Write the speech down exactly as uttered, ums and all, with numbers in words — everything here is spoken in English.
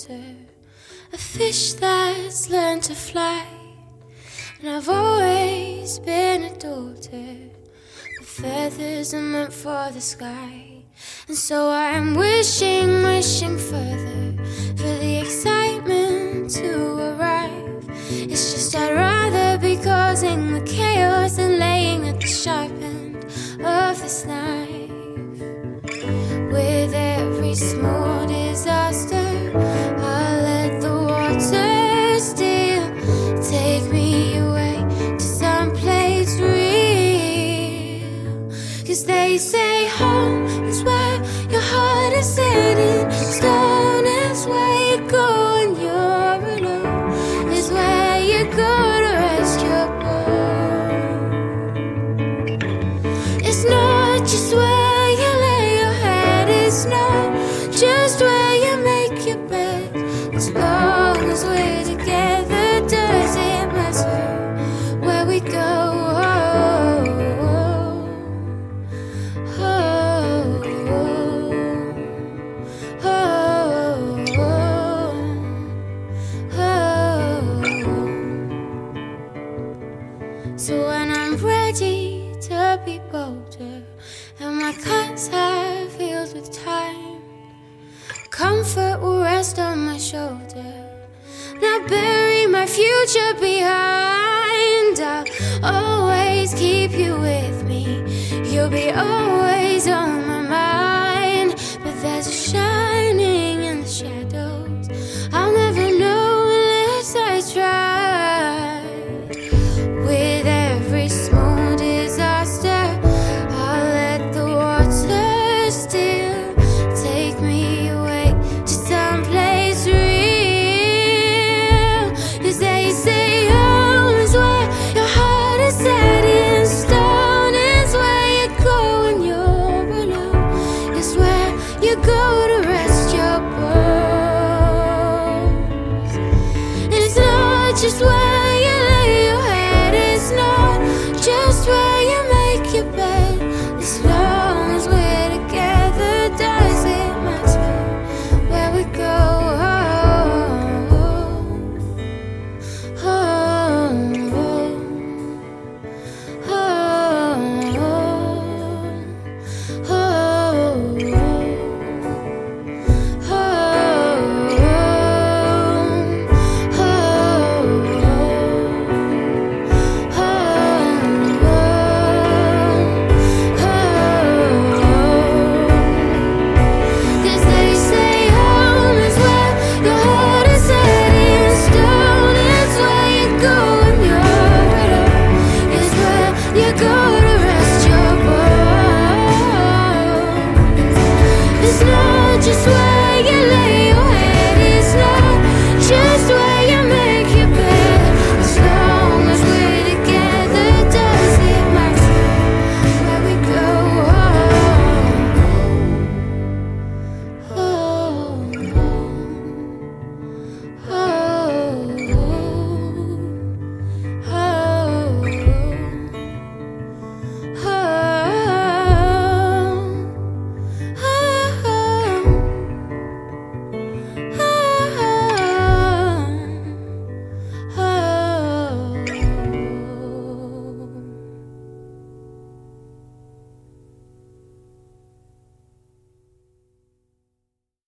water, a fish that's learned to fly. And I've always been a daughter. The feathers are meant for the sky. And so I'm wishing, wishing further for the excitement to arrive. It's just I'd rather be causing the chaos than laying at the sharp end of this knife. With every small disaster, I'll let the water still take me away to someplace real. Cause they say home is where your heart is sitting, stone is where you go when you're alone, is where you go to rest your bones. It's not just where you lay your head, it's not just where you make your bed. As long as we're together, does it matter where we go? Oh, oh, oh, oh, oh. So when I'm ready to be bolder and my cuts have healed with time, comfort will rest on my shoulder. Now bury my future behind. I'll always keep you with me. You'll be always on